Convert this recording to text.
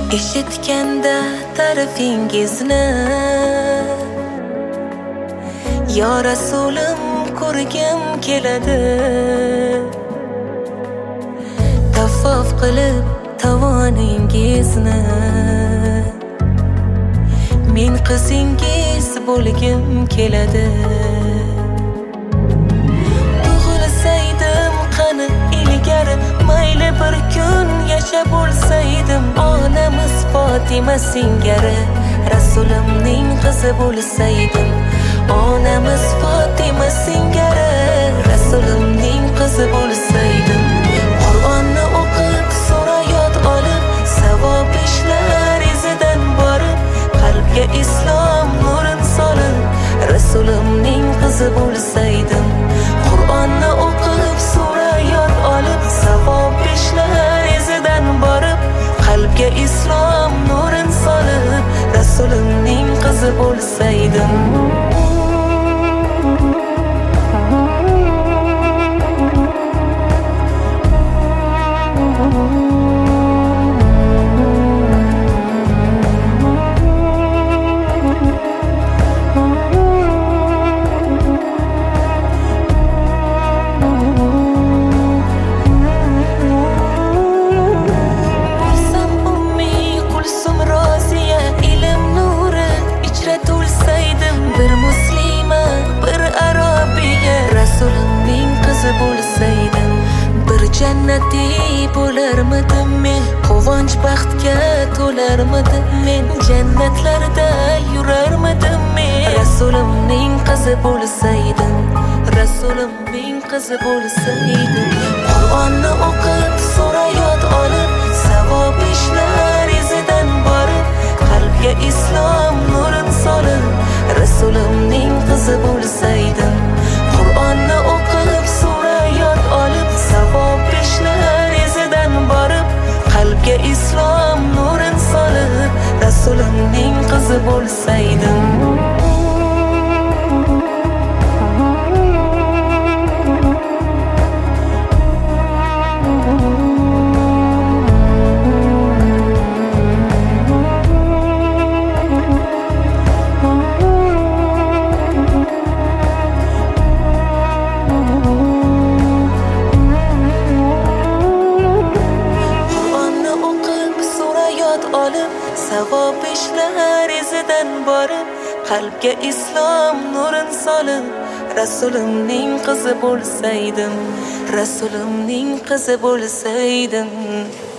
Eshitganda ta'rifingizni yo Rasulim ko'rgim keladi. Tafaf qilib tavoningizni men qizingiz bo'lgim keladi. Tug'ilsaydim qani ilgari, mayli bir kun yashab bo'lsaydim, onamiz Fatima singari Rasulimning qizi bo'lsaydim. Onamiz Fatima singari Rasulimning qizi bo'lsaydim. Qur'onni o'qib, sura yod olib, savob ishlar izidan borib, qalbga islom nurin solib, Rasulimning qizi bo'lsaydim. Qur'onni o'qib, sura yod olib, savob ishlar izidan borib, qalbga islom nurin solib, Rasulimning qizi bo'lsaydim. Bir muslima, bir arabiya Rasulimning qizi bo'lsaydim. Bir jannatiy bo'larmidim men, quvonch baxtga to'larmidim men, jannatlarda yurarmidim men. Rasulimning qizi bo'lsaydim, Rasulimning qizi bo'lsaydim. Qur'onni o'qib, sura yod olib, savob ishlar izidan borib, qalbga islom nurin solib, Rasulimning qizi bo'lsaydim. Qur'onni o'qib, sura yod olib, savob ishlar izidan borib, qalbga islom nurin solib, Rasulimning qizi bo'lsaydim. Savob ishlar izidan borib, qalbga islom nurin solib, Rasulimning qizi bo'lsaydim. Rasulimning qizi bo'lsaydim.